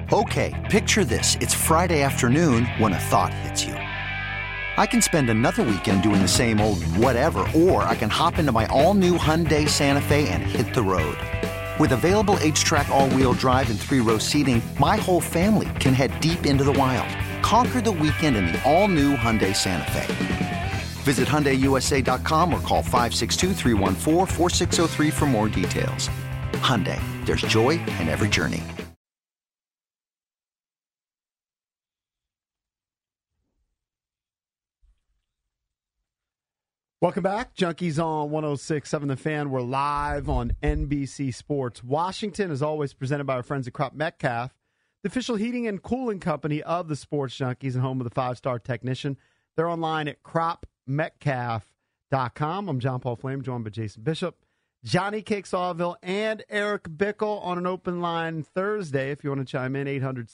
Okay, picture this. It's Friday afternoon when a thought hits you. I can spend another weekend doing the same old whatever, or I can hop into my all-new Hyundai Santa Fe and hit the road. With available H-Track all-wheel drive and 3-row seating, my whole family can head deep into the wild. Conquer the weekend in the all-new Hyundai Santa Fe. Visit HyundaiUSA.com or call 562-314-4603 for more details. Hyundai, there's joy in every journey. Welcome back. Junkies on 106.7 The Fan. We're live on NBC Sports Washington, as always, presented by our friends at Crop Metcalf, the official heating and cooling company of the Sports Junkies and home of the 5-star technician. They're online at cropmetcalf.com. I'm John Paul Flame, joined by Jason Bishop, Johnny Cake Sawville, and Eric Bickle on an open line Thursday. If you want to chime in,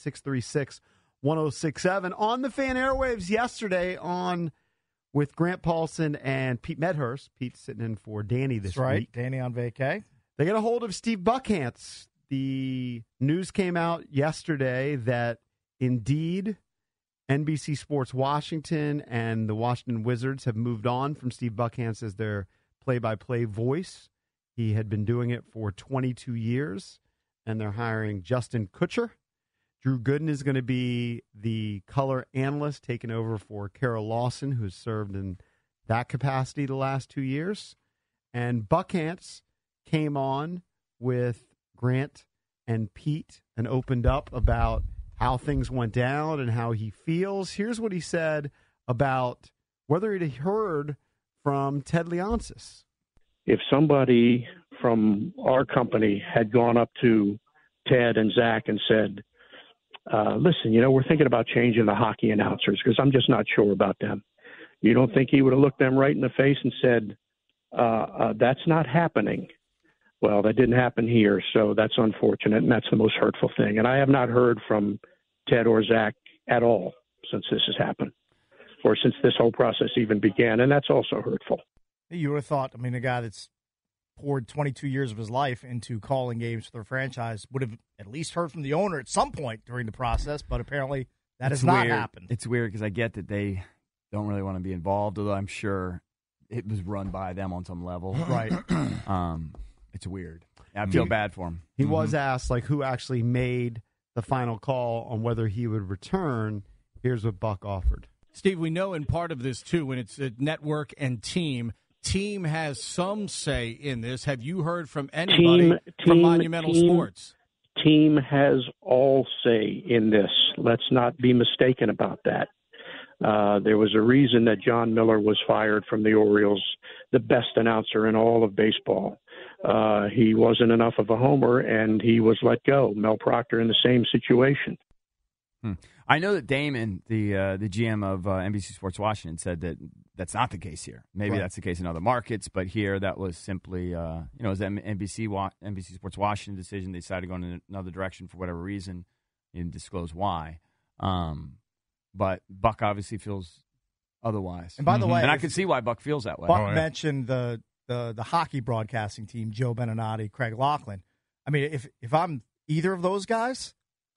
800-636-1067. On the Fan airwaves yesterday with Grant Paulson and Pete Medhurst. Pete's sitting in for Danny this week. Danny on vacay. They got a hold of Steve Buckhantz. The news came out yesterday that indeed NBC Sports Washington and the Washington Wizards have moved on from Steve Buckhantz as their play-by-play voice. He had been doing it for 22 years, and they're hiring Justin Kutcher. Drew Gooden is going to be the color analyst, taking over for Carol Lawson, who's served in that capacity the last 2 years. And Buckhantz came on with Grant and Pete and opened up about how things went down and how he feels. Here's what he said about whether he'd heard from Ted Leonsis. If somebody from our company had gone up to Ted and Zach and said, listen, we're thinking about changing the hockey announcers because I'm just not sure about them. You don't think he would have looked them right in the face and said, that's not happening? Well, that didn't happen here, so that's unfortunate, and that's the most hurtful thing. And I have not heard from Ted or Zach at all since this has happened, or since this whole process even began, and that's also hurtful. You would have thought, a guy that's poured 22 years of his life into calling games for their franchise would have at least heard from the owner at some point during the process, but apparently that has not happened. It's weird because I get that they don't really want to be involved, although I'm sure it was run by them on some level. Right. It's weird. I feel bad for him. He was asked, who actually made the final call on whether he would return. Here's what Buck offered. Steve, we know in part of this, too, when it's a network and team has some say in this. Have you heard from anybody from Monumental Sports? Team has all say in this. Let's not be mistaken about that. There was a reason that John Miller was fired from the Orioles, the best announcer in all of baseball. He wasn't enough of a homer, and he was let go. Mel Proctor in the same situation. I know that Damon, the GM of NBC Sports Washington, said that that's not the case here. Maybe that's the case in other markets, but here that was simply, it was an NBC Sports Washington decision. They decided to go in another direction for whatever reason. He didn't disclose why. But Buck obviously feels otherwise. And by the way, and I can see why Buck feels that way. Buck mentioned the hockey broadcasting team, Joe Beninati, Craig Laughlin. If I'm either of those guys,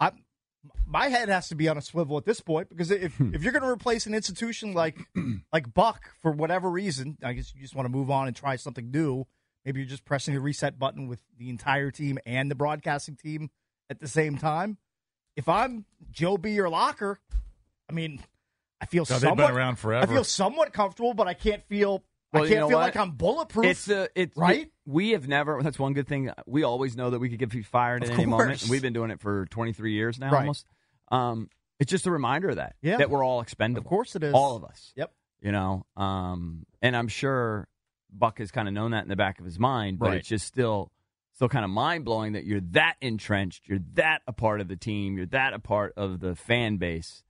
my head has to be on a swivel at this point, because if you're going to replace an institution like Buck for whatever reason, I guess you just want to move on and try something new. Maybe you're just pressing a reset button with the entire team and the broadcasting team at the same time. If I'm Joe B. or Locker, I feel they've been around forever. I feel somewhat comfortable, but I can't feel. Well, I can't feel like I'm bulletproof. It's right. We have never. That's one good thing. We always know that we could get fired at any moment. And we've been doing it for 23 years now, almost. It's just a reminder of that. That we're all expendable. Of course, it is. All of us. Yep. And I'm sure Buck has kind of known that in the back of his mind, but it's just still kind of mind blowing that you're that entrenched, you're that a part of the team, you're that a part of the fan base.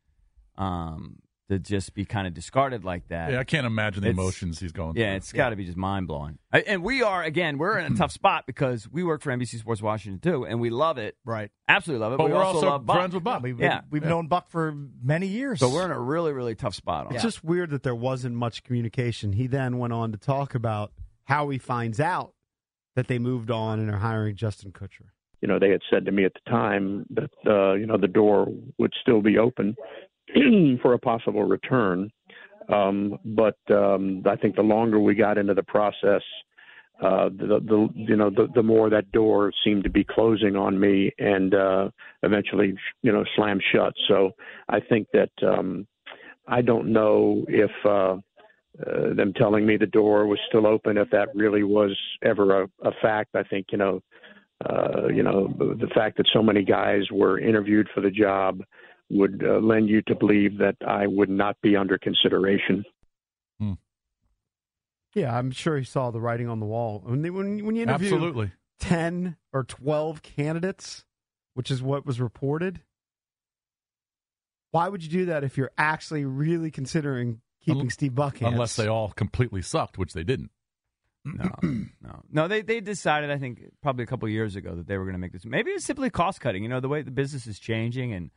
To just be kind of discarded like that. Yeah, I can't imagine the emotions he's going through. Yeah, it's got to be just mind-blowing. And we're in a tough spot because we work for NBC Sports Washington, too, and we love it. Right. Absolutely love it. But we're also love Buck. friends with Buck. We've known Buck for many years. So we're in a really, really tough spot on it. It's just weird that there wasn't much communication. He then went on to talk about how he finds out that they moved on and are hiring Justin Kutcher. they had said to me at the time that, the door would still be open for a possible return. But I think the longer we got into the process, the more that door seemed to be closing on me and eventually, slammed shut. So I think that I don't know if them telling me the door was still open, if that really was ever a fact. I think, the fact that so many guys were interviewed for the job would lend you to believe that I would not be under consideration. Yeah, I'm sure he saw the writing on the wall. When you interview Absolutely. 10 or 12 candidates, which is what was reported, why would you do that if you're actually really considering keeping Steve Buckhantz? Unless they all completely sucked, which they didn't. No. They decided, I think, probably a couple of years ago that they were going to make this. Maybe it's simply cost cutting. The way the business is changing, and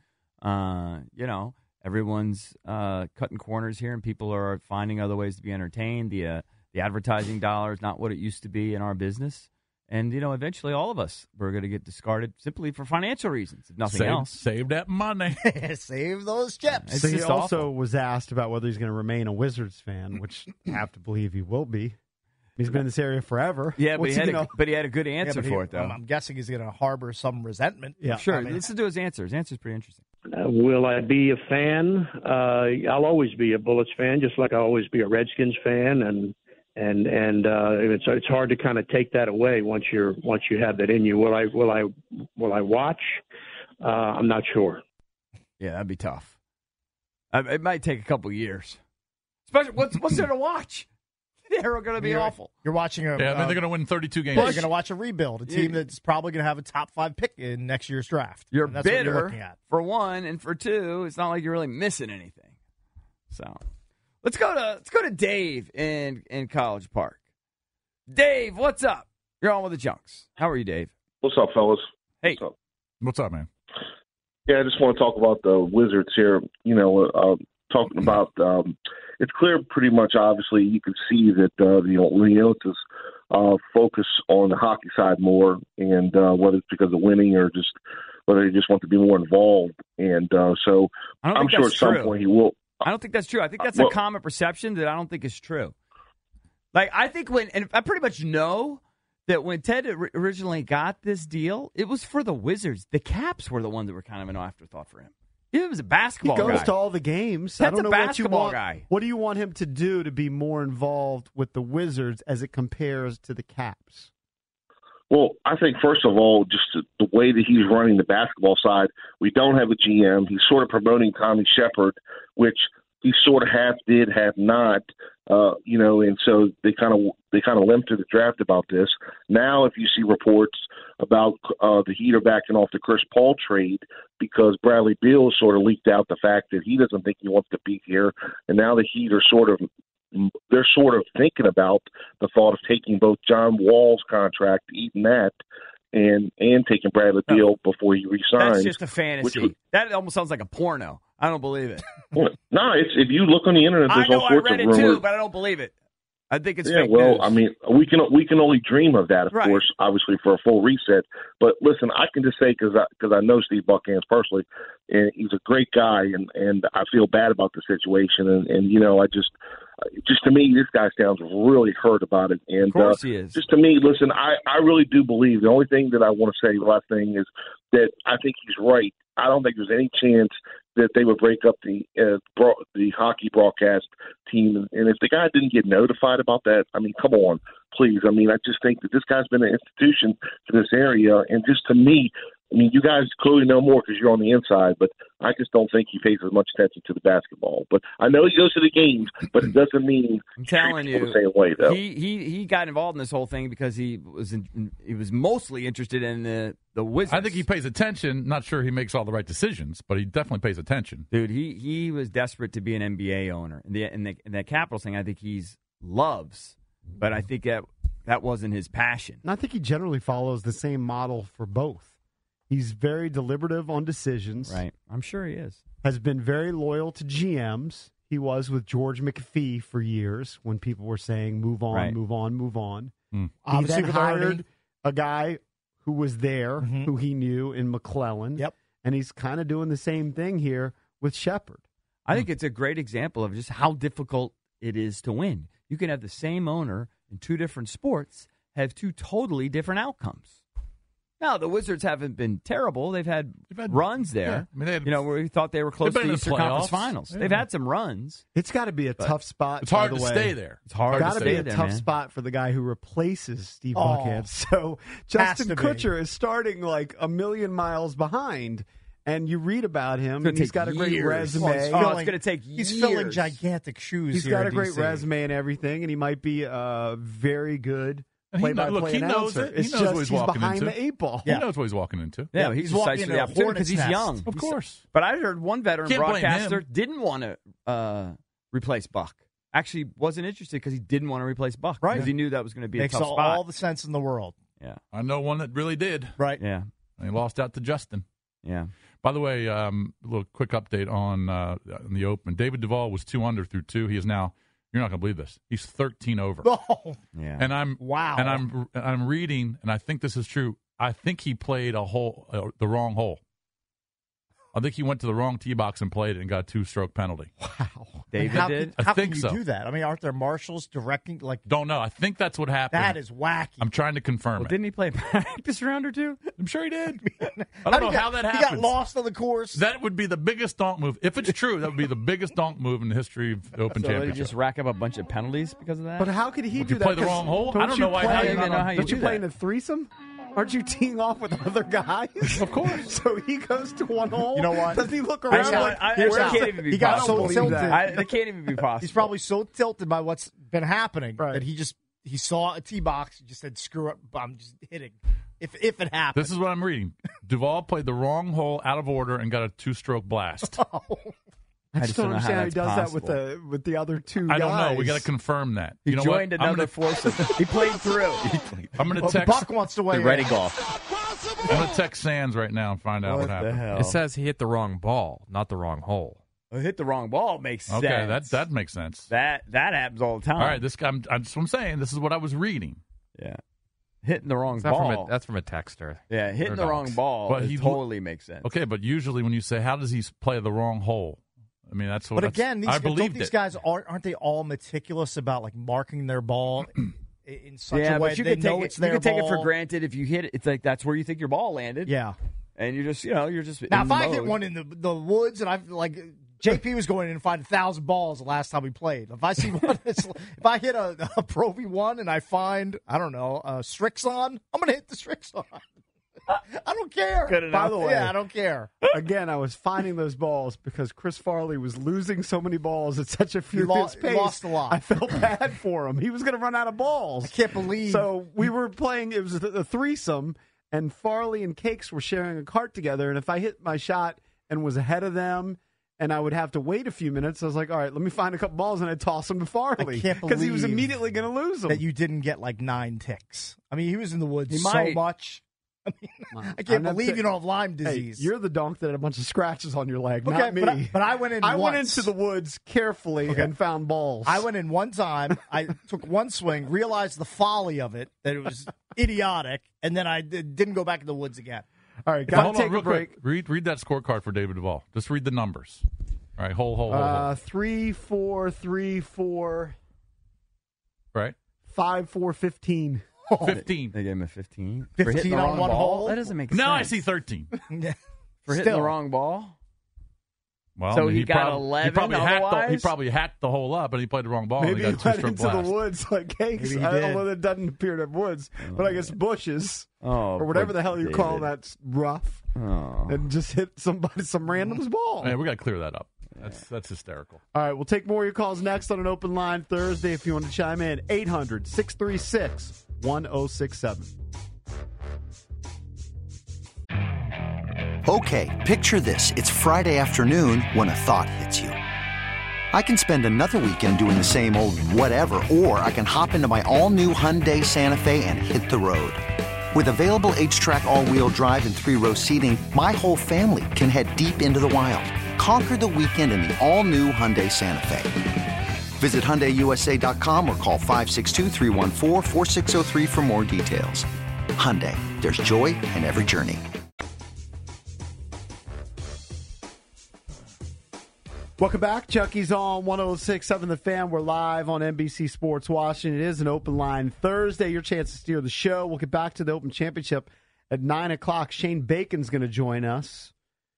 everyone's cutting corners here, and people are finding other ways to be entertained. The advertising dollar is not what it used to be in our business. And, eventually all of us were going to get discarded simply for financial reasons, if nothing else. Save that money. Save those chips. So he also was asked about whether he's going to remain a Wizards fan, which I have to believe he will be. He's been in this area forever. Yeah, but he had a good answer for it, though. I'm guessing he's going to harbor some resentment. Yeah, sure. Listen to his answer. His answer's pretty interesting. Will I be a fan? I'll always be a Bullets fan, just like I'll always be a Redskins fan, and it's hard to kind of take that away once you have that in you. Will I watch? I'm not sure. Yeah, that'd be tough. It might take a couple years. Especially what's there to watch? They're going to be awful. You're watching they're going to win 32 games. You're going to watch a rebuild, a team that's probably going to have a top 5 pick in next year's draft. You're that's bitter, what you're looking at. for one, and for two, it's not like you're really missing anything. So let's go to Dave in College Park. Dave, what's up? You're on with the Junks. How are you, Dave? What's up, fellas? Hey. What's up, man? Yeah, I just want to talk about the Wizards here. Talking about it's clear pretty much, obviously, you can see that Leota's focus on the hockey side more, and whether it's because of winning or just whether they just want to be more involved. And so I'm sure at some point he will. I don't think that's true. I think that's a common perception that I don't think is true. Like, I think and I pretty much know that when Ted originally got this deal, it was for the Wizards. The Caps were the ones that were kind of an afterthought for him. He was a basketball guy. He goes to all the games. Ted's I don't know a basketball guy. What do you want him to do to be more involved with the Wizards as it compares to the Caps? Well, I think, first of all, just the way that he's running the basketball side, we don't have a GM. He's sort of promoting Tommy Shepard, which he sort of half did, half not, and so they kind of limped to the draft about this. Now, if you see reports about the Heat are backing off the Chris Paul trade because Bradley Beal sort of leaked out the fact that he doesn't think he wants to be here, and now the Heat are sort of thinking about the thought of taking both John Wall's contract, eating that, and taking Bradley Beal before he resigns. That's just a fantasy. That almost sounds like a porno. I don't believe it. No, if you look on the internet, there's all sorts of rumors. I read it too, but I don't believe it. I think it's fake news. I mean, we can only dream of that, of course, obviously for a full reset. But listen, I can just say because I know Steve Buckhantz personally, and he's a great guy, and I feel bad about the situation, and I just to me, this guy sounds really hurt about it. And of course he is. Just to me, listen, I really do believe the only thing that I want to say, the last thing is that I think he's right. I don't think there's any chance that they would break up the hockey broadcast team. And if the guy didn't get notified about that, I mean, come on, please. I mean, I just think that this guy's been an institution for this area. And just to me, I mean, you guys clearly know more because you're on the inside, but I just don't think he pays as much attention to the basketball. But I know he goes to the games, but it doesn't mean I'm telling you, the same way, though. He got involved in this whole thing because he was mostly interested in the Wizards. I think he pays attention. Not sure he makes all the right decisions, but he definitely pays attention. Dude, he was desperate to be an NBA owner. And the Capitals thing, I think he's loves, but I think that wasn't his passion. And I think he generally follows the same model for both. He's very deliberative on decisions. Right. I'm sure he is. Has been very loyal to GMs. He was with George McPhee for years when people were saying, move on, move on, move on. Obviously, he then hired a guy who was there, who he knew in McClellan. Yep. And he's kind of doing the same thing here with Shepard. I think it's a great example of just how difficult it is to win. You can have the same owner in two different sports have two totally different outcomes. Now, the Wizards haven't been terrible. They've had runs there. Yeah. I mean, they had, where we thought they were close to in the the Eastern Conference playoffs. Finals. Yeah. They've had some runs. It's got to be a tough spot. It's hard by to the way. stay there. It's hard Got to to be stay a there, tough man. spot for the guy who replaces Steve Oh. Buckhantz. So Justin to be. Kutcher is starting like a million miles behind, and you read about him, and he's got a great years. resume. Well, he's Oh, filling- it's going to take He's years. filling gigantic shoes. He's here got in a great DC. resume and everything, and he might be a very good And he play-by-play look, he knows announcer. it. He It's knows just what he's he's walking behind into. the 8 ball. He knows what he's walking into. Yeah, He's he's walking excited for into the a opportunity hornet's because he's nest. young. Of course. But I heard one veteran Can't blame broadcaster him. didn't want to replace Buck. Actually, wasn't interested because he didn't want to replace Buck. Right. Because he knew that was going to be Makes a tough spot. all the sense in the world. Yeah. I know one that really did. Right. Yeah. And he lost out to Justin. Yeah. By the way, a little quick update on the Open. David Duval was 2 under through 2. He is now, you're not going to believe this, he's 13 over. Oh, Yeah. And I'm wow. And I'm reading, and I think this is true. I think he played the wrong hole. I think he went to the wrong tee box and played it and got a 2-stroke penalty. Wow. David how did? I How think can you so. do that? I mean, aren't there marshals directing? Like, Don't know. I think that's what happened. that is wacky. I'm trying to confirm Well, it. didn't he play a practice round or two? I'm sure he did. I don't know how that He happens. got lost on the course. That would be the biggest donk move. If it's true, that would be the biggest donk move in the history of the Open So did he Championship. just rack up a bunch of penalties because of that? But how could he If do you that? play the 'Cause wrong hole? I don't you know why- play- how do you even know how you Don't you do play that? in a threesome? Aren't you teeing off with other guys? Of course. So he goes to one hole. You know what? Doesn't he look I around know. like, Here's that how- can't even be he got possible. so believe tilted. that. That can't even be possible. He's probably so tilted by what's been happening Right. that he saw a tee box. He just said, "Screw it, I'm just hitting." If it happens, This is what I'm reading. Duval played the wrong hole out of order and got a 2-stroke blast. I just don't know how understand how he does that's that with the other two I guys. don't know. We got to confirm that. He You know joined what? I'm another gonna, foursome. He played through. I'm going to Well, text. Buck wants to weigh in. Ready golf. I'm going to text Sands right now and find out what happened. hell? It says he hit the wrong ball, not the wrong hole. Hit the wrong ball makes Okay, sense. that makes sense. that happens all the time. All right, this guy. That's what I'm saying. This is what I was reading. Yeah. Hitting the wrong Is that ball. that's from a texter. Yeah, hitting the They're wrong dogs. ball But it he totally makes sense. Okay, but usually when you say, "How does he play the wrong hole?" I mean, that's what. But again, I don't believed these it. guys aren't they all meticulous about like marking their ball in such Yeah, a way but you they can know take it's it. You their can take it for ball? granted if you hit it. It's like that's where you think your ball landed. Yeah. and you're just you're just Now, in if I the hit mode. one in the woods and I've like JP was going in and find 1,000 balls the last time we played. If I see one, if I hit a Pro V1 and I find a Strixon, I'm going to hit the Strixon. I don't care. Good enough. By the way, Yeah, I don't care. again, I was finding those balls because Chris Farley was losing so many balls at such a furious pace. lost a lot. I felt bad for him. He was going to run out of balls. I can't believe. So we were playing. It was a threesome, and Farley and Cakes were sharing a cart together. And if I hit my shot and was ahead of them, and I would have to wait a few minutes, I was like, all right, let me find a couple balls, and I'd toss them to Farley. I can't because he was believe immediately going to lose them. that you didn't get like 9 ticks. I mean, he was in the woods He so might. much. I mean, I I'm can't not believe saying- you don't have Lyme Hey, disease. you're the donk that had a bunch of scratches on your leg, okay, not me. but I went in. I went once. into the woods carefully and found balls. I went in one time. I took one swing, realized the folly of it, that it was idiotic, and then I didn't go back in the woods again. All right, But got hold to on, take real a break. quick. Read that scorecard for David Duval. Just read the numbers. All right, hole. 3, 4, 3, 4, Right, 5, 4, 15. 15. They gave him a 15. 15 for hitting the on wrong one ball? hole? That doesn't make sense. Now I see 13. For hitting the Still. wrong ball. Well, So I mean, he got 11 He probably otherwise? hacked the hole up, and he played the wrong ball. Maybe and he he got went a 2-stroke into blast. the woods like Cakes. Maybe he did. Although it doesn't appear to have woods, but I guess bushes Oh, or whatever poor the hell you David. call that's rough, Oh. and just hit some random's ball. Man, we got to clear that up. That's hysterical. All right, we'll take more of your calls next on an open line Thursday if you want to chime in. 800-636-1067. Okay, picture this. It's Friday afternoon when a thought hits you. I can spend another weekend doing the same old whatever, or I can hop into my all-new Hyundai Santa Fe and hit the road. With available H-Track all-wheel drive and 3-row seating, my whole family can head deep into the wild. Conquer the weekend in the all-new Hyundai Santa Fe. Visit HyundaiUSA.com or call 562-314-4603 for more details. Hyundai, there's joy in every journey. Welcome back. Junkies on 106.7 The Fan. We're live on NBC Sports Washington. It is an open line Thursday. Your chance to steer the show. We'll get back to the Open Championship at 9 o'clock. Shane Bacon's going to join us.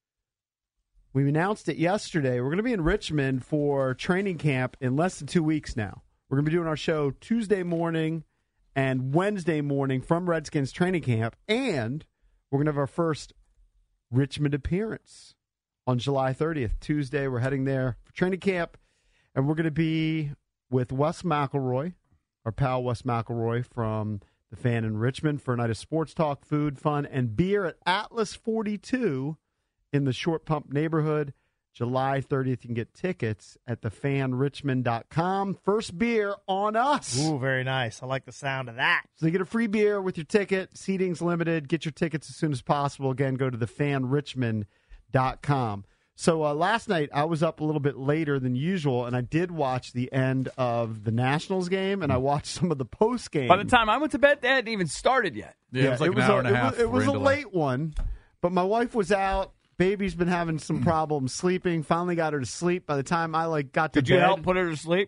We announced it yesterday. We're going to be in Richmond for training camp in less than 2 weeks now. We're going to be doing our show Tuesday morning and Wednesday morning from Redskins training camp. And we're going to have our first Richmond appearance on July 30th, Tuesday. We're heading there for training camp, and we're going to be with Wes McElroy, our pal Wes McElroy from The Fan in Richmond, for a night of sports talk, food, fun, and beer at Atlas 42 in the Short Pump neighborhood. July 30th, you can get tickets at thefanrichmond.com. First beer on us. Ooh, very nice. I like the sound of that. So you get a free beer with your ticket. Seating's limited. Get your tickets as soon as possible. Again, go to thefanrichmond.com. So last night I was up a little bit later than usual, and I did watch the end of the Nationals game, and I watched some of the post game. By the time I went to bed, they hadn't even started yet. Yeah, it was like an hour and a half. It was a delay. late one, but my wife was out. Baby's been having some problems sleeping. Finally got her to sleep. By the time I got to bed. Did you help put her to sleep?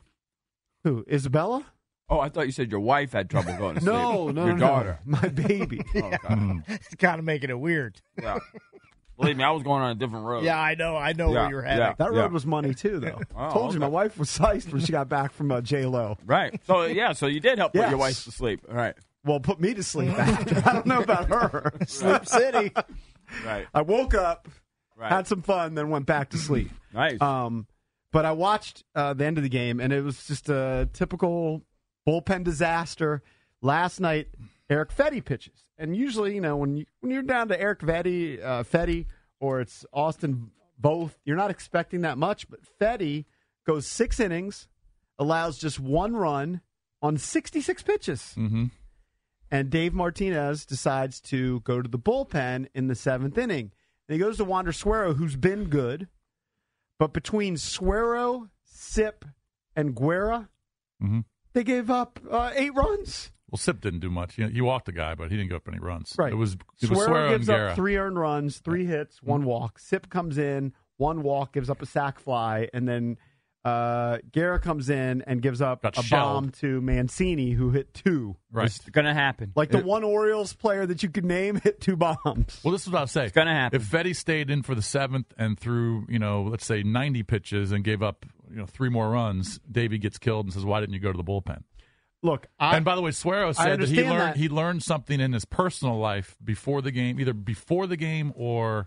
Who, Isabella? Oh, I thought you said your wife had trouble going to sleep. No, your daughter. My baby. It's kind of making it weird. Yeah. Believe me, I was going on a different road. Yeah, I know where you're heading. Yeah. That road was money, too, though. Oh, Told you, my wife was psyched when she got back from J-Lo. Right. So, so you did help put Yes. your wife to sleep. All right. Well, put me to sleep after. I don't know about her. Sleep City. Right. I woke up, Right. had some fun, then went back to sleep. Nice. But I watched the end of the game, and it was just a typical bullpen disaster. Last night, Eric Fetty pitches. And usually, when you're down to Eric Fetty, or it's Austin Voth, you're not expecting that much. But Fetty goes 6 innings, allows just 1 run on 66 pitches. Mm-hmm. And Dave Martinez decides to go to the bullpen in the 7th inning. And he goes to Wander Suero, who's been good. But between Suero, Sip, and Guerra, they gave up 8 runs. Well, Sip didn't do much. He walked the guy, but he didn't give up any runs. Right. It was Suero Suero gives and up Guerra. 3 earned runs, 3 hits, 1 walk. Sip comes in, 1 walk, gives up a sac fly, and then Guerra comes in and gives up Got a shelled. bomb to Mancini, who hit 2. Right. It's going to happen. Like the one Orioles player that you could name hit 2 bombs. Well, this is what I was saying. It's going to happen. If Fetty stayed in for the 7th and threw, let's say 90 pitches and gave up, 3 more runs, Davey gets killed and says, "Why didn't you go to the bullpen?" Look, And by the way, Suero said that understand he learned something in his personal life before the game, either before the game or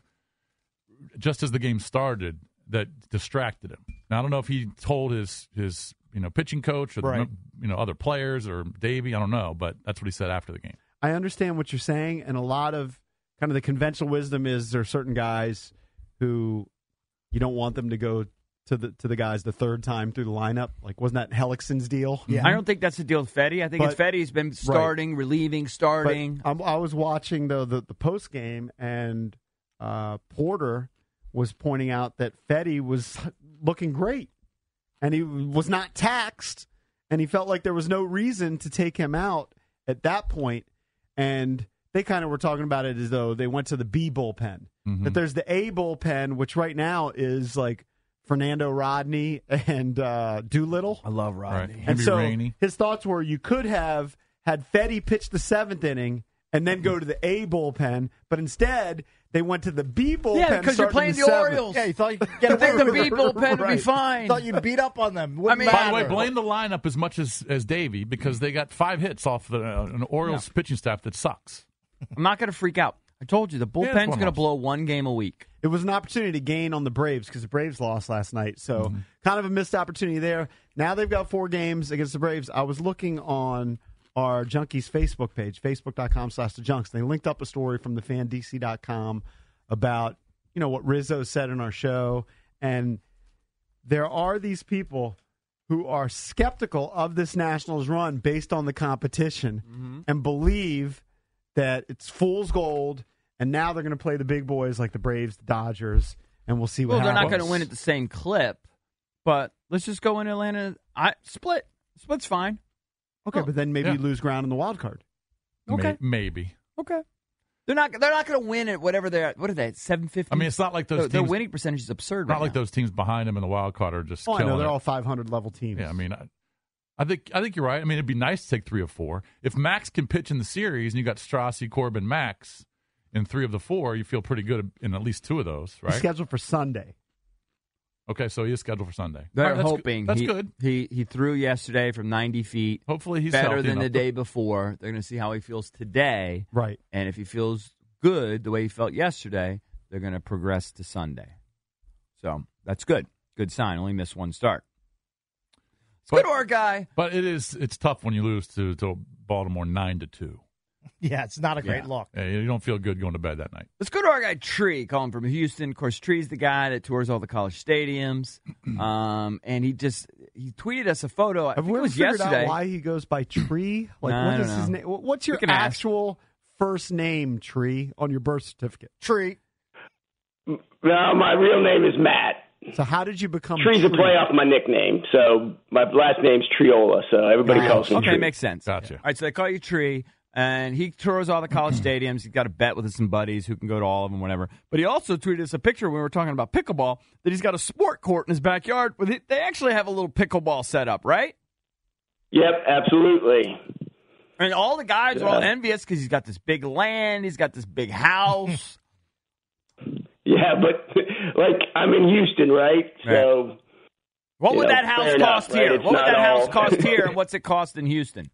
just as the game started, that distracted him. Now, I don't know if he told his pitching coach or Right. other players or Davey. I don't know, but that's what he said after the game. I understand what you're saying, and a lot of kind of the conventional wisdom is there are certain guys who you don't want them to go to the guys the 3rd time through the lineup. Like, wasn't that Hellickson's deal? Yeah. I don't think that's the deal with Fetty. I think it's Fetty's been starting, relieving, starting. But I was watching the post game, and Porter was pointing out that Fetty was looking great, and he was not taxed, and he felt like there was no reason to take him out at that point. And they kind of were talking about it as though they went to the B bullpen. That there's the A bullpen, which right now is like Fernando Rodney and Doolittle. I love Rodney. Right. And Maybe so Rainey. his thoughts were you could have had Fetty pitch the 7th inning and then go to the A bullpen, but instead they went to the B bullpen. Yeah, because you're starting playing in the 7th. Orioles. Yeah, you thought you could get I think away the with B it. bullpen would be Right. fine. Thought you'd beat up on them. Wouldn't mean- By the way, matter. blame the lineup as much as Davey because they got 5 hits off an Orioles pitching staff that sucks. I'm not going to freak out. I told you, the Yeah, it's bullpen's one going to loss. blow 1 game a week. It was an opportunity to gain on the Braves because the Braves lost last night. So kind of a missed opportunity there. Now they've got 4 games against the Braves. I was looking on our Junkies Facebook page, facebook.com/thejunks. They linked up a story from thefandc.com about, what Rizzo said in our show. And there are these people who are skeptical of this Nationals run based on the competition and believe that it's fool's gold. And now they're going to play the big boys like the Braves, the Dodgers, and we'll see what Well, they're happens. not going to win at the same clip, but let's just go in Atlanta. Split. Split's fine. Okay, but then maybe Yeah. you lose ground in the wild card. Okay. Maybe. Okay. They're not going to win at whatever they're at. What are they at, 750? I mean, it's not like those Their teams. winning percentage is absurd Not right like now. those teams behind them in the wild card are just. Oh, I know killing they're it. all 500 level teams. Yeah, I mean, I think you're right. I mean, it'd be nice to take 3 of 4. If Max can pitch in the series, and you got Strassi, Corbin, Max in 3 of the 4, you feel pretty good in at least 2 of those, right? He's scheduled for Sunday. Okay, so he is scheduled for Sunday. They're All right, hoping. That's good. He threw yesterday from 90 feet. Hopefully he's better healthy than enough the day before. They're going to see how he feels today. Right. And if he feels good the way he felt yesterday, they're going to progress to Sunday. So that's good. Good sign. Only missed 1 start. It's good to our guy. But it's tough when you lose to Baltimore 9-2. Yeah, it's not a great look. Yeah, you don't feel good going to bed that night. Let's go to our guy Tree, calling from Houston. Of course, Tree's the guy that tours all the college stadiums. And he tweeted us a photo. I Have think we it ever was figured yesterday. out why he goes by Tree? Like, No, I what don't is his know. name? What's your We can ask. actual first name, Tree, on your birth certificate? Tree. No, my real name is Matt. So how did you become Tree's a Tree? play off my nickname. So my last name's Triola, so everybody calls me Okay, Tree. makes sense. Gotcha. All right, so they call you Tree, and he tours all the college stadiums. He's got a bet with some buddies who can go to all of them, whatever. But he also tweeted us a picture when we were talking about pickleball that he's got a sport court in his backyard. They actually have a little pickleball set up, right? Yep, absolutely. And all the guys are all envious because he's got this big land, he's got this big house. Yeah, but like I'm in Houston, right? So What would you know, that house fair enough, cost right? here? It's What would not that house all- cost here, and what's it cost in Houston?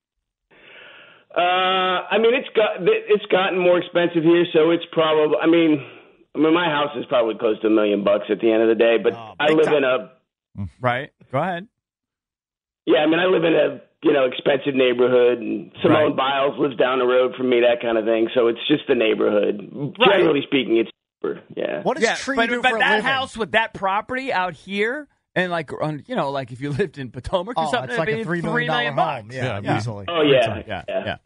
I mean, it's gotten more expensive here, so it's probably. I mean, my house is probably close to $1 million at the end of the day. But I live in a. Right. Go ahead. Yeah, I mean, I live in a expensive neighborhood, and Simone Biles lives down the road from me, that kind of thing. So it's just the neighborhood. Right. Generally speaking, it's cheaper. Yeah. What does Tree but do but for a that living? house with that property out here, and like if you lived in Potomac or Oh, something, it's like a it'd be $3 million $3 million home. bucks. Yeah, easily. Oh yeah.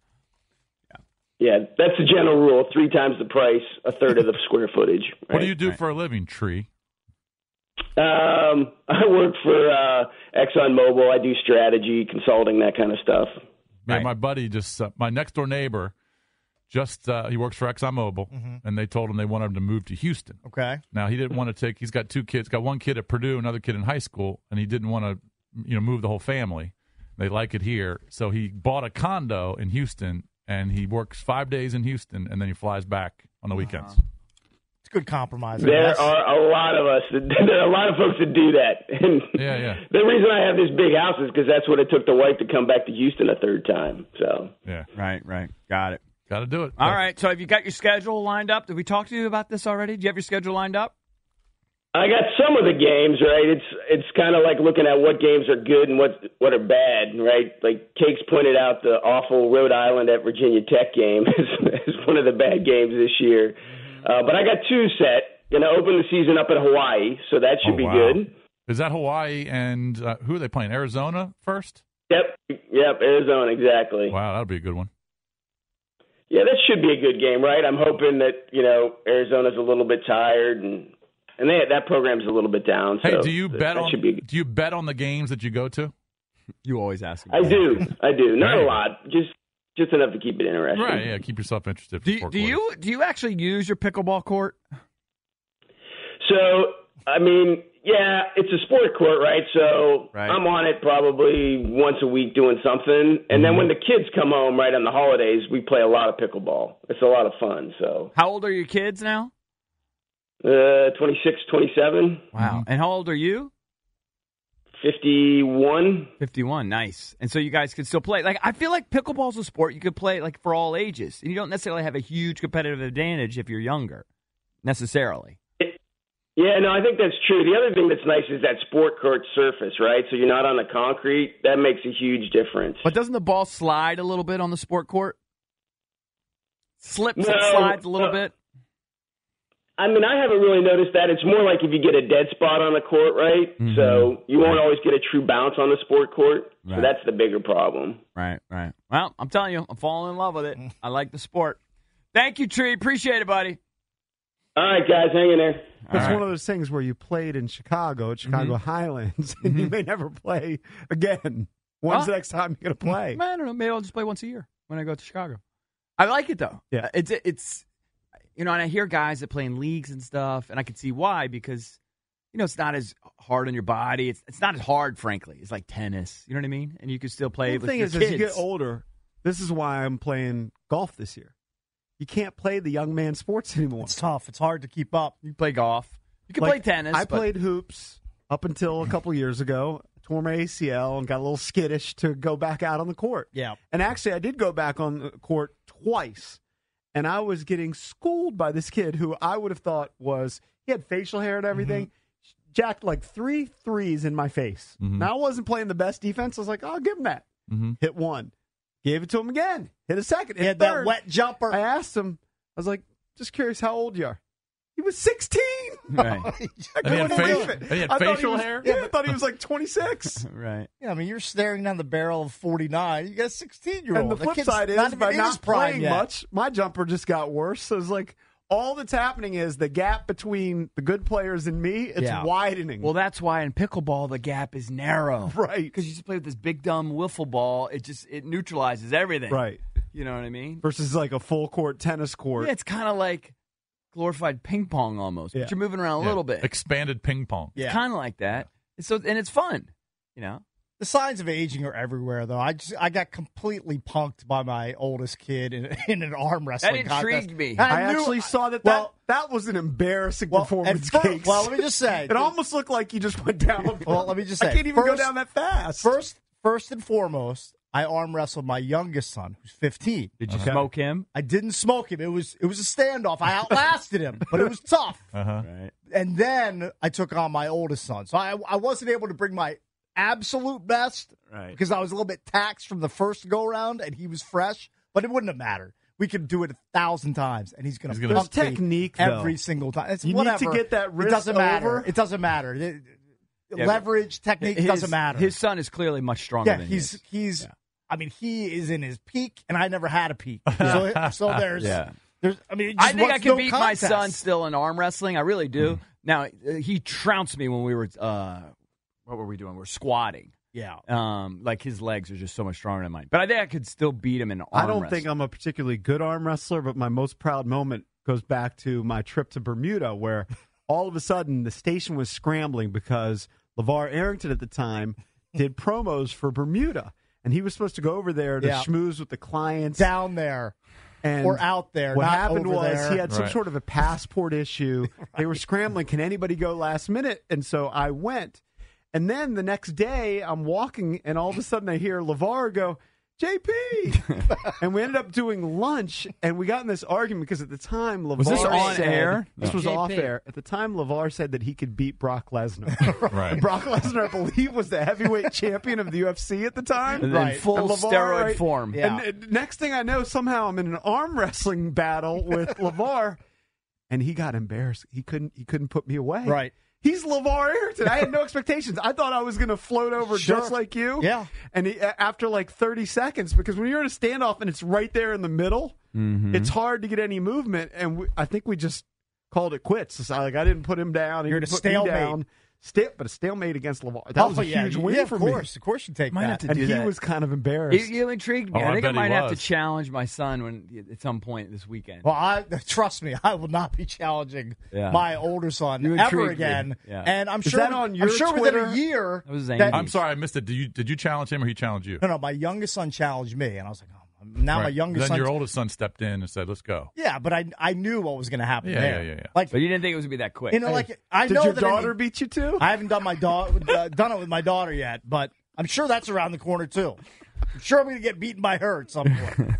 Yeah, that's the general rule. 3 times the price, a third of the square footage. Right? What do you do for a living, Tree? I work for ExxonMobil. I do strategy, consulting, that kind of stuff. Yeah, my buddy my next door neighbor, he works for ExxonMobil, and they told him they wanted him to move to Houston. Okay. Now he didn't want to he's got 2 kids, got 1 kid at Purdue, another kid in high school, and he didn't want to, move the whole family. They like it here, so he bought a condo in Houston, and he works 5 days in Houston, and then he flies back on the weekends. It's a good compromise. There are a lot of us. There are a lot of folks that do that. And Yeah. the reason I have this big house is because that's what it took the wife to come back to Houston a third time. So Yeah. Right. Got it. Got to do it. All right. So have you got your schedule lined up? Did we talk to you about this already? Do you have your schedule lined up? I got some of the games right. It's kind of like looking at what games are good and what are bad, right? Like Cakes pointed out, the awful Rhode Island at Virginia Tech game is one of the bad games this year. But I got 2 set. Going to open the season up at Hawaii, so that should be good. Is that Hawaii and who are they playing? Arizona first? Yep, Arizona, exactly. Wow, that'll be a good one. Yeah, that should be a good game, right? I'm hoping that, Arizona's a little bit tired and that program's a little bit down. Hey, So do you bet that should be do you bet on the games that you go to? You always ask him. I do. Not Right. a lot. Just enough to keep it interesting. Right, yeah, keep yourself interested. Do you actually use your pickleball court? So, I mean, yeah, it's a sport court, right? So Right. I'm on it probably once a week doing something. And then when the kids come home, right, on the holidays, we play a lot of pickleball. It's a lot of fun. So How old are your kids now? 26, 27, Wow. And how old are you? 51. 51. Nice. And so you guys can still play. Like, I feel like pickleball's a sport you could play like for all ages. And you don't necessarily have a huge competitive advantage if you're younger, necessarily. Yeah, no, I think that's true. The other thing that's nice is that sport court surface, right? So you're not on the concrete. That makes a huge difference. But doesn't the ball slide a little bit on the sport court? Slips No, and slides a little bit? I mean, I haven't really noticed that. It's more like if you get a dead spot on the court, right? Mhm. So you won't always get a true bounce on the sport court. Right. So that's the bigger problem. Right. Well, I'm telling you, I'm falling in love with it. I like the sport. Thank you, Tree. Appreciate it, buddy. All right, guys, hang in there. It's one of those things where you played in Chicago at Chicago Highlands, and you may never play again. When's the next time you're going to play? I don't know. Maybe I'll just play once a year when I go to Chicago. I like it though. Yeah. It's and I hear guys that play in leagues and stuff, and I can see why, because it's not as hard on your body. It's not as hard, frankly. It's like tennis. You know what I mean? And you can still play. The thing is, as you get older, this is why I'm playing golf this year. You can't play the young man sports anymore. It's tough. It's hard to keep up. You play golf. You can play tennis. I played hoops up until a couple years ago. Tore my ACL and got a little skittish to go back out on the court. Yeah. And actually, I did go back on the court twice. And I was getting schooled by this kid who I would have thought he had facial hair and everything. Jacked like 3 threes in my face. Now, I wasn't playing the best defense. I was like, I'll give him that. Hit one. Gave it to him again. Hit a second. He had third. that wet jumper. I asked him, I was like, just curious how old you are. He was 16. Right. And he had facial hair? Yeah, I thought he was like 26. Right. Yeah, I mean, you're staring down the barrel of 49. You got a 16-year-old. And the flip side is, by not playing much, my jumper just got worse. So it's like all that's happening is the gap between the good players and me, it's widening. Well, that's why in pickleball the gap is narrow. Right. Because you just play with this big, dumb wiffle ball. It neutralizes everything. Right. You know what I mean? Versus like a full court tennis court. Yeah, it's kind of like glorified ping pong almost, but you're moving around a little bit. Expanded ping pong. It's kind of like that. And it's fun, The signs of aging are everywhere, though. I got completely punked by my oldest kid in an arm wrestling contest. That intrigued me. I actually saw that was an embarrassing performance. Case. Well, let me just say. It almost looked like you just went down. Well, let me just say. I can't even go down that fast. First and foremost, I arm wrestled my youngest son, who's 15. Did you smoke him? I didn't smoke him. It was a standoff. I outlasted him, but it was tough. Right. And then I took on my oldest son. So I wasn't able to bring my absolute best because I was a little bit taxed from the first go-round, and he was fresh, but it wouldn't have mattered. We could do it 1,000 times, and he's going to pump technique every single time. It's you whatever. need to get that wrist It doesn't matter. over. It doesn't matter. Leverage, technique, doesn't matter. His son is clearly much stronger than he's. Yeah. I mean, he is in his peak, and I never had a peak. So there's. I mean, I think I can beat my son still in arm wrestling. I really do. Now he trounced me when we were. What were we doing? We're squatting. Yeah. Like his legs are just so much stronger than mine. But I think I could still beat him in arm I don't wrestling. think I'm a particularly good arm wrestler, but my most proud moment goes back to my trip to Bermuda, where all of a sudden the station was scrambling because LeVar Arrington at the time did promos for Bermuda. And he was supposed to go over there to schmooze with the clients. Down there. And or out there. What not happened over was there. he had some sort of a passport issue. They were scrambling. Can anybody go last minute? And so I went. And then the next day, I'm walking, and all of a sudden I hear LeVar go, JP! And we ended up doing lunch, and we got in this argument because at the time, LeVar was this on said, air? This was JP. off air. At the time, LeVar said that he could beat Brock Lesnar. Right. Brock Lesnar, I believe, was the heavyweight champion of the UFC at the time. And in full And LeVar, steroid form. Yeah. And next thing I know, somehow I'm in an arm wrestling battle with LeVar, and he got embarrassed. He couldn't put me away. Right. He's LeVar Arrington. I had no expectations. I thought I was going to float over just like you. Yeah. And after like 30 seconds, because when you're in a standoff and it's right there in the middle, it's hard to get any movement. And I think we just called it quits. So I didn't put him down. He You're in a didn't put me stalemate. down. But a stalemate against LeVar. That was a huge win for me. Of course you take Might that. have to And do he that. was kind of embarrassed. You intrigued me. Oh, I I think I bet he might have to was. challenge my son at some point this weekend. Well, trust me, I will not be challenging my older son You ever intrigued again. me. Yeah. And I'm Is sure that on your within Twitter? a year. That was zany. that- I'm sorry, I missed it. Did you challenge him or he challenged you? No, my youngest son challenged me, and I was like, now my Right. youngest Then son. your oldest son stepped in and said, "Let's go." Yeah, but I knew what was going to happen Yeah, there. yeah. Like, But you didn't think it was going to be that quick. you know, like I Did know your that daughter beat you too? I haven't done done it with my daughter yet, but I'm sure that's around the corner too. I'm sure I'm going to get beaten by her at some point.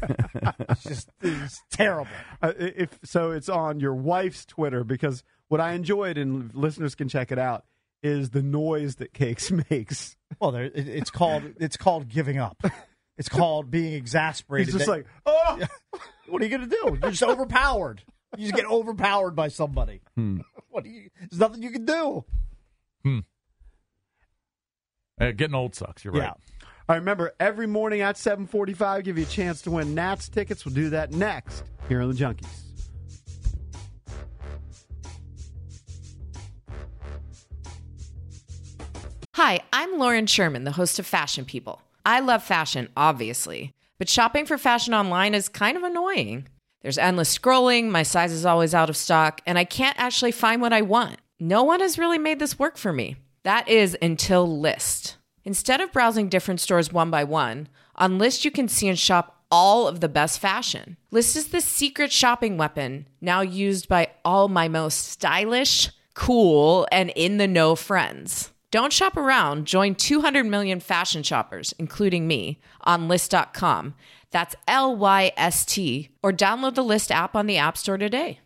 It's terrible. If so, it's on your wife's Twitter, because what I enjoyed, and listeners can check it out, is the noise that Cakes makes. Well, it's called giving up. It's called being exasperated. He's just that- like, oh, What are you going to do? You're just overpowered. You just get overpowered by somebody. There's nothing you can do. Getting old sucks. You're right. Yeah. I remember every morning at 7:45, give you a chance to win Nats tickets. We'll do that next here on the Junkies. Hi, I'm Lauren Sherman, the host of Fashion People. I love fashion, obviously. But shopping for fashion online is kind of annoying. There's endless scrolling, my size is always out of stock, and I can't actually find what I want. No one has really made this work for me. That is until Lyst. Instead of browsing different stores one by one, on Lyst you can see and shop all of the best fashion. Lyst is the secret shopping weapon now used by all my most stylish, cool, and in-the-know friends. Don't shop around. Join 200 million fashion shoppers, including me, on Lyst.com. That's LYST. Or download the Lyst app on the App Store today.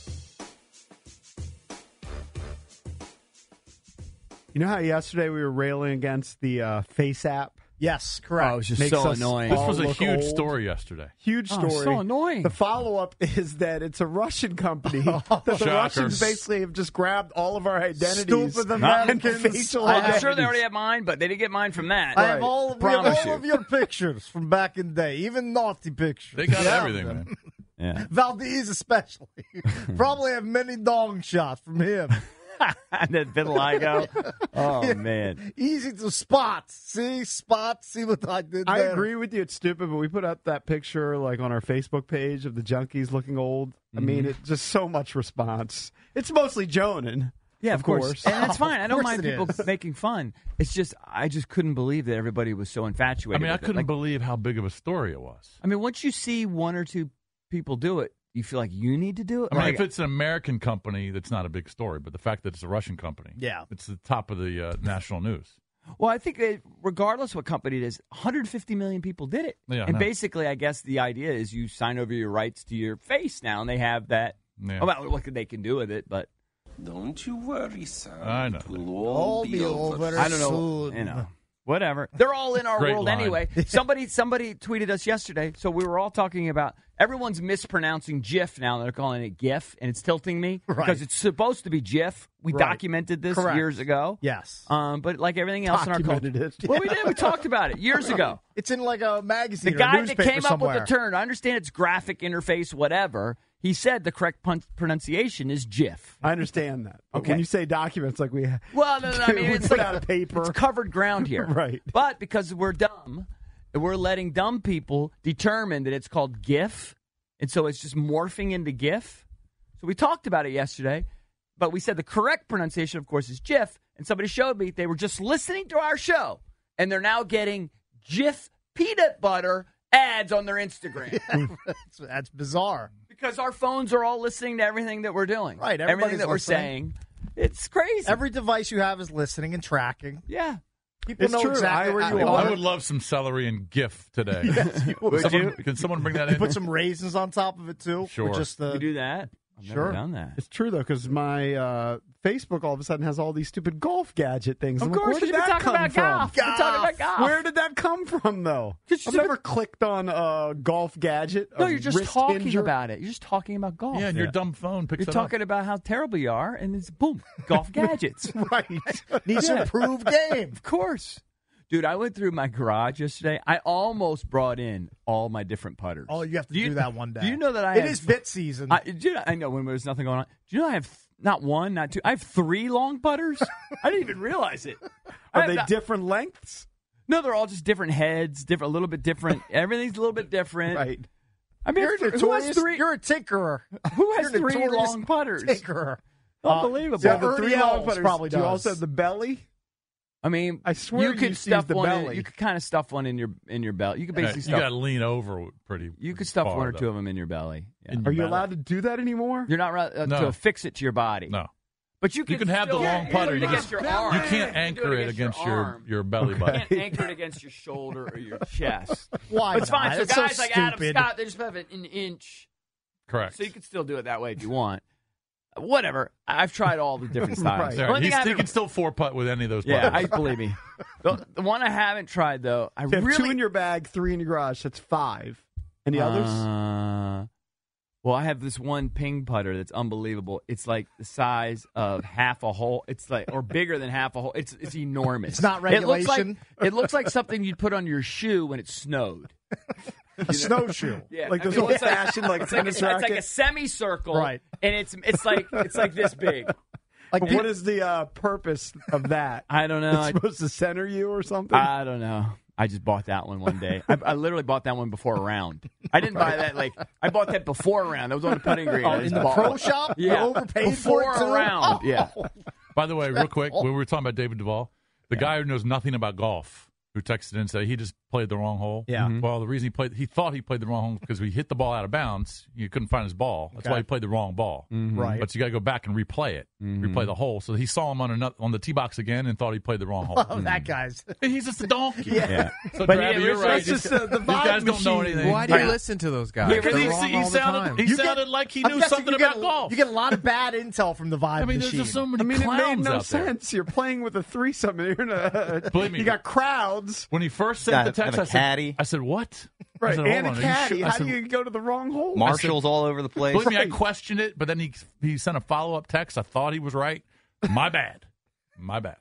You know how yesterday we were railing against the Face app? Yes, correct. Oh, it was just Makes so us annoying. This was a look huge old. story yesterday. Huge story. so annoying. The follow-up is that it's a Russian company. That the Shocker. Russians basically have just grabbed all of our identities. Stupid and Americans. facial I'm identities. sure they already have mine, but they didn't get mine from that. I have all of, we have Promise all you. of your pictures from back in the day, even naughty pictures. They got We have everything, them. man. Yeah. Valdez especially. Probably have many dong shots from him. And then vitiligo. Oh, man. Easy to spot. See what I did I there. agree with you. It's stupid, but we put up that picture like on our Facebook page of the junkies looking old. I mean, it's just so much response. It's mostly Jonan. Yeah, of course. And that's fine. I don't Of mind course people it is. making fun. It's just, I just couldn't believe that everybody was so I infatuated mean, I with it. couldn't Like, believe how big of a story it was. I mean, once you see one or two people do it, you feel like you need to do it. I mean, Like, if it's an American company, that's not a big story. But the fact that it's a Russian company, Yeah. it's the top of the national news. well, I think regardless what company it is, 150 million people did it. Yeah, I and know. basically, I guess the idea is you sign over your rights to your face now, and they have that. Yeah. Well, what they can do with it, but Don't you worry, son. I know. It will all be over. I don't know. soon. You know, whatever. They're all in our Great world line. anyway. Somebody tweeted us yesterday, so we were all talking about everyone's mispronouncing GIF now. They're calling it GIF, and it's tilting me because it's supposed to be GIF. We Right. documented this Correct. years ago. Yes. But like everything else in our culture, Documented it. well, we did. We talked about it years ago. It's in like a magazine The or a guy that newspaper came somewhere. up with the term, I understand it's graphic interface, whatever. He said the correct pronunciation is GIF. I understand that. But Okay. when you say documents, like we Well, no, I mean, we it's put like out a paper. It's covered ground here, Right. But because we're dumb, we're letting dumb people determine that it's called GIF, and so it's just morphing into GIF. So we talked about it yesterday, but we said the correct pronunciation, of course, is GIF. And somebody showed me they were just listening to our show, and they're now getting GIF peanut butter ads on their Instagram. That's bizarre. Because our phones are all listening to everything that we're doing. Right, Everything everybody's that we're listening. saying. It's crazy. Every device you have is listening and tracking. Yeah. People It's know true. exactly where you I are. would love some celery and GIF today. Would you? Can someone bring that You in? put some raisins on top of it too. Sure. Or just You the do that? I've Sure. never done that. It's true, though, because my Facebook all of a sudden has all these stupid golf gadget things. Of I'm like, course, where did you've been that talking come about from? golf. You've been talking about golf. Where did that come from, though? Just- I've never clicked on a golf gadget. No, a you're just wrist talking hinger. about it. You're just talking about golf. Yeah, and your dumb phone picks You're it talking about how terrible you are, and it's boom, golf gadgets. Right. needs to improve game. Of course. Dude, I went through my garage yesterday. I almost brought in all my different putters. Oh, you have to do that one day. Do you know that I It have, is bit season. I know when there's nothing going on. Do you know I have not one, not two? I have 3 long putters. I didn't even realize it. Are they different lengths? No, they're all just different heads, different, a little bit different. Everything's a little bit different. Right. I mean, You're who has notorious. 3? You're a tinkerer. Who has You're 3 notorious long putters? Tinkerer. Unbelievable. So the Ernie 3 long Els putters probably do you does. also have the belly? I mean, I swear you could you stuff use the one. belly. You could kind of stuff one in your belt. You could basically You got stuff. to lean over pretty. You could stuff far, one or though. two of them in your belly. Yeah. In your Are you belly. allowed to do that anymore? You're not allowed No. to affix it to your body. No, But you can have the still- long you putter. put it You against just- your arm. you can't can anchor do it against arm. your belly You button. can't anchor it against your shoulder or your chest. Why But it's fine. not? So It's guys so like Adam stupid. Scott, they just have it an inch. Correct. So you can still do it that way if you want. Whatever. I've tried all the different styles. Right. There, One thing I he haven't- can still 4-putt with any of those yeah, putters. believe me. The one I haven't tried though, I You have really 2 in your bag, 3 in your garage. That's 5. Any others? Well, I have this one ping putter that's unbelievable. It's like the size of half a hole. It's like, or bigger than half a hole. It's enormous. It's not It looks regulation. like, it looks like something you'd put on your shoe when it snowed. A snowshoe. Yeah, Like I those mean, it's old-fashioned, like, it's like, tennis it's like a racket? semicircle, Right. And it's like this big. Like What is the purpose of that? I don't know. It's supposed to center you or something? I don't know. I just bought that one day. I literally bought that one before a round. I didn't buy that I bought that before a round. That was on the putting green. In the pro shop? Yeah, you overpaid before for it a round. Yeah. By the way, real quick, when we were talking about David Duval, the guy who knows nothing about golf, who texted in and said he just played the wrong hole. Yeah. Mm-hmm. Well, the reason he thought he played the wrong hole because he hit the ball out of bounds. You couldn't find his ball. That's why he played the wrong ball. Mm-hmm. Right. But you got to go back and replay it, replay the hole. So he saw him on the tee box again and thought he played the wrong hole. Oh, that guy's. He's just a donkey. Yeah. So, But Drabby, you're right. That's just the These guys don't know anything. Why do you listen to those guys? Because he sounded like he knew something about golf. You get a lot of bad intel from the vibe I mean, machine. there's just so many I mean, it clowns made no out there. sense. You're playing with a threesome. And you're in a, Believe me. you got crowds. When he first sent the text, have a caddy. I said, what? Right, I said, and a hold on, are you caddy. sure? I How said, do you go to the wrong hole? Marshals all over the place. Believe me, I questioned it, but then he sent a follow-up text. I thought he was right. My bad. My bad.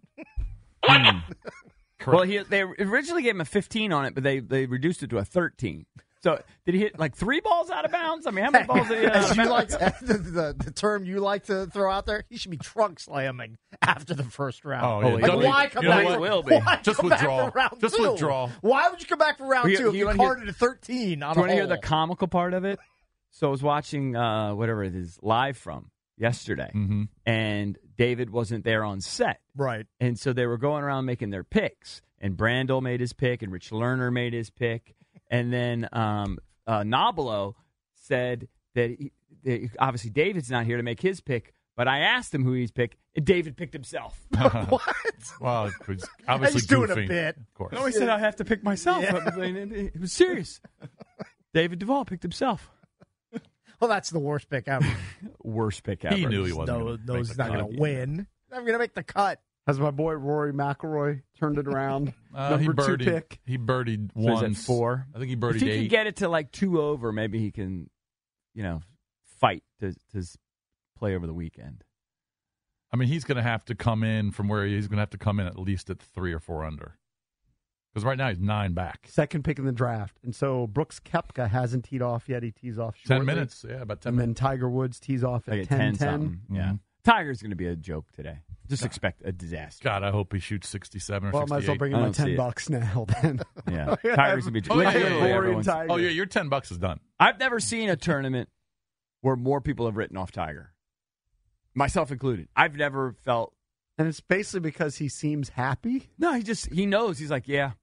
Well, they originally gave him a 15 on it, but they reduced it to a 13. So did he hit like 3 balls out of bounds? I mean, how many balls did he hit out of You bounds? like the term you like to throw out there? He should be trunk slamming after the first round. Oh, yeah. Like, Don't why be- come you know back? what? For, Will be. why Just come withdraw. Back for round Just two? withdraw. Why would you come back for round You- two if you you wanna carded a 13 on Do you want a to hear hole? the comical part of it? So I was watching whatever it is live from yesterday, and David wasn't there on set. Right. And so they were going around making their picks, and Brandel made his pick, and Rich Lerner made his pick, and then Nobilo said that obviously David's not here to make his pick, but I asked him who he's picked, and David picked himself. What? Well, it was obviously He's doing a goofy, bit. Of course. No, he said I have to pick myself. I mean, it was serious. David Duval picked himself. Well, that's the worst pick ever. Worst pick ever. He knew he wasn't. No, gonna he's make not the going cut. to win. Not going to make the cut. Has my boy Rory McIlroy turned it around? He Number 2 birdied. pick. He birdied So is once. that 4? I think he If birdied he 8. can get it to like 2 over, maybe he can, fight to play over the weekend. I mean, he's going to have to come in from where he's going to have to come in at least at 3 or 4 under. Because right now he's 9 back. Second pick in the draft. And so Brooks Koepka hasn't teed off yet. He tees off shortly. 10 minutes. Yeah, about 10 And minutes. then Tiger Woods tees off Like at at 10-10. something. Yeah. Tiger's going to be a joke today. Just expect a disaster. God, I hope he shoots 67 or Well, I 68. might as well bring him I my don't see it. $10 now then. Yeah. Tiger's going to be Oh, yeah, literally yeah, yeah. everyone's- Tiger. Oh, yeah, your $10 is done. I've never seen a tournament where more people have written off Tiger, myself included. I've never felt. And it's basically because he seems happy. No, he knows. He's like, yeah.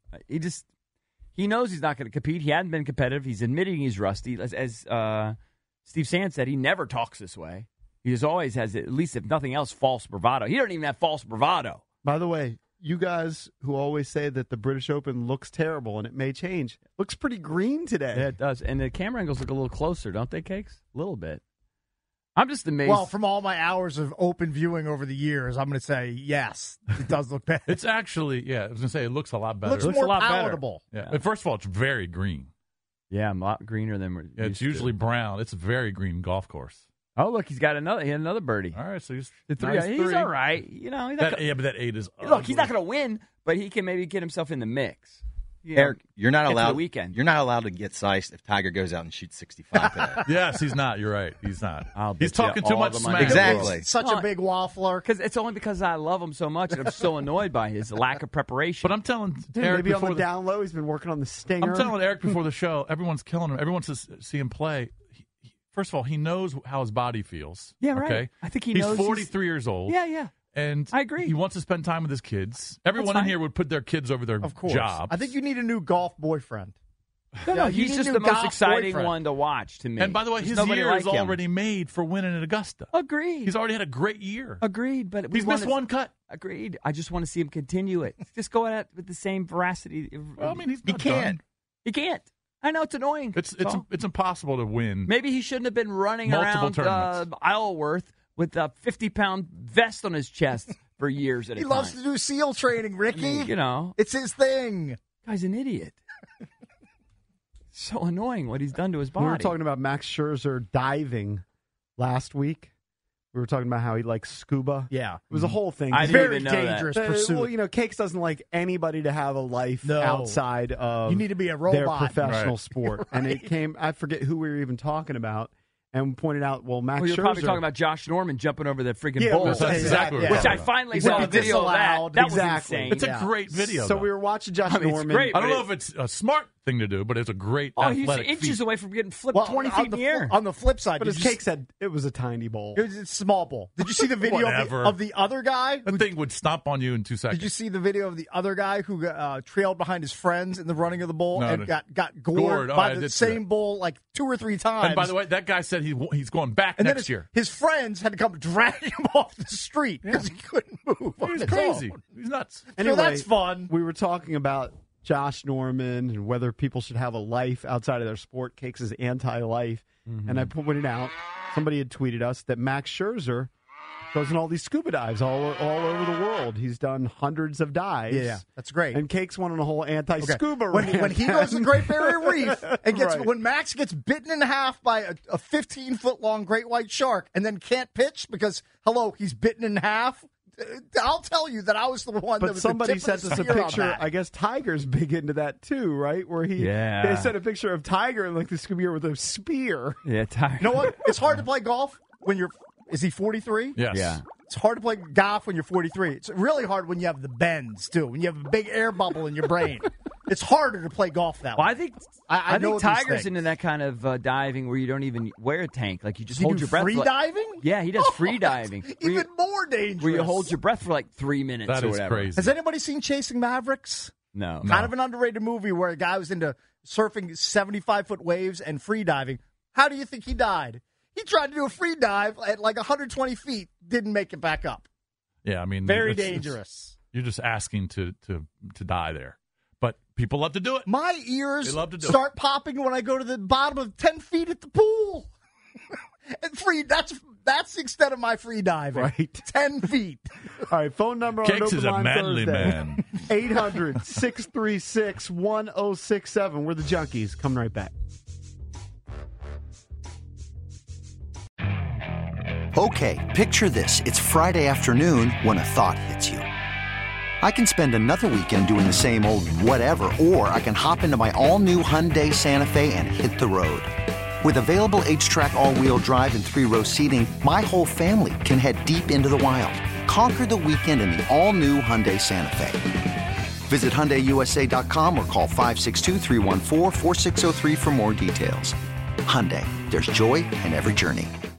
He knows he's not going to compete. He hadn't been competitive. He's admitting he's rusty. As Steve Sands said, he never talks this way. He just always has, at least if nothing else, false bravado. He doesn't even have false bravado. By the way, you guys who always say that the British Open looks terrible and it may change, looks pretty green today. Yeah, it does. And the camera angles look a little closer, don't they, Cakes? A little bit. I'm just amazed. Well, from all my hours of open viewing over the years, I'm going to say, yes, it does look better. It's actually, yeah, I was going to say, it looks a lot better. Looks looks more a lot better. palatable. Yeah. But first of all, it's very green. Yeah, a lot greener than we're Yeah, used it's usually to. brown. It's a very green golf course. Oh, look, he had another birdie. All right, so he's The 3. nice He's 3. all right. He's not That, gonna, yeah, but that 8 is look, he's not ugly. going to win, but he can maybe get himself in the mix. Eric, you're not get to the allowed. weekend. You're not allowed to get sized if Tiger goes out and shoots 65 today. Yes, he's not. You're right. He's not. I'll He's bet you talking too all much the money. smack. Exactly. Such a big waffler. Because it's only because I love him so much, and I'm so annoyed by his lack of preparation. But I'm telling Dude, Eric maybe on before the down low, he's been working on the stinger. I'm telling Eric before the show, everyone's killing him. Everyone wants to see him play. First of all, he knows how his body feels. Yeah, right. Okay? I think he he's knows 43 years old. Yeah. And I agree. He wants to spend time with his kids. Everyone in fine. here would put their kids over their Of course. jobs. I think you need a new golf boyfriend. No, Yeah, you he's need just a the new most golf exciting boyfriend. one to watch to me. And by the way, There's his nobody year like is him. already made for winning at Augusta. Agreed. He's already had a great year. Agreed, but we He's missed wanna- one cut. Agreed. I just want to see him continue it. Just go at it with the same veracity. Well, I mean, he's He not can't. done. He can't. I know it's annoying. It's That's all. impossible to win. Maybe he shouldn't have been running Multiple around tournaments. Isleworth with a 50-pound vest on his chest for years at a He time. loves to do SEAL training, Ricky. You know, It's his thing. guy's an idiot. So annoying what he's done to his body. We were talking about Max Scherzer diving last week. We were talking about how he likes scuba. Yeah. It was a whole thing. I didn't Very even know that. dangerous pursuit. Well, you know, Cakes doesn't like anybody to have a life No. outside of You need to be a their robot. professional Right. sport. And it came, I forget who we were even talking about. and pointed out, well, Max Well, you're Scherzer. probably talking about Josh Norman jumping over the freaking Yeah, bull. that's exactly what Which we're I talking finally about. saw a video of that. That was insane. It's a great video. So though. we were watching Josh I mean, it's Norman. great, I don't know if it's a smart thing to do, but it's a great Oh, he's athletic inches feat. away from getting flipped 20 feet in the air. On the flip side, But did his you cake said it was a tiny bowl. It was a small bowl. Did you see the video Whatever. of the other guy? That thing would stomp on you in 2 seconds. Did you see the video of the other guy who trailed behind his friends in the running of the bull No, and no. got Gored. gored Oh, I by the did see same that. bull like 2 or 3 times? And by the way, that guy said he's going back and then next year. his friends had to come drag him off the street because he couldn't move. on He's his crazy. own. He's nuts. Anyway, so that's fun. We were talking about Josh Norman and whether people should have a life outside of their sport. Cakes is anti-life. And I pointed out, somebody had tweeted us that Max Scherzer goes on all these scuba dives all over the world. He's done hundreds of dives. Yeah, that's great. And Cakes went on a whole anti-scuba When he goes to the Great Barrier Reef and gets Right. when Max gets bitten in half by a 15-foot-long great white shark and then can't pitch because he's bitten in half. I'll tell you that I was the one that But was somebody the tip of sent the us a spear on picture. that. I guess Tiger's big into that too, right? Where they sent a picture of Tiger in like the scuba gear with a spear. Yeah, Tiger. You know what? It's hard to play golf when you're. Is he 43? Yes. Yeah. It's hard to play golf when you're 43. It's really hard when you have the bends too. When you have a big air bubble in your brain, it's harder to play golf that way. Well, I think I know think these Tiger's things. into that kind of diving where you don't even wear a tank. Like you just Does he hold do your breath. free for, diving? Yeah, he does free that's diving. Even more dangerous. Where you hold your breath for like 3 minutes That or is whatever. crazy. Has anybody seen Chasing Mavericks? No. Kind of an underrated movie where a guy was into surfing 75-foot waves and free diving. How do you think he died? He tried to do a free dive at like 120 feet, didn't make it back up. Yeah, I mean, Very it's- dangerous. You're just asking to die there, but people love to do it. My ears They love to do start popping when I go to the bottom of 10 feet at the pool. And that's the extent of my free diving. Right. 10 feet. All right, phone number on Cakes Open is a Line manly Thursday. man. 800-636-1067. We're the Junkies. Coming right back. Okay, picture this. It's Friday afternoon when a thought hits you. I can spend another weekend doing the same old whatever, or I can hop into my all-new Hyundai Santa Fe and hit the road. With available H-Track all-wheel drive and 3-row seating, my whole family can head deep into the wild. Conquer the weekend in the all-new Hyundai Santa Fe. Visit HyundaiUSA.com or call 562-314-4603 for more details. Hyundai, there's joy in every journey.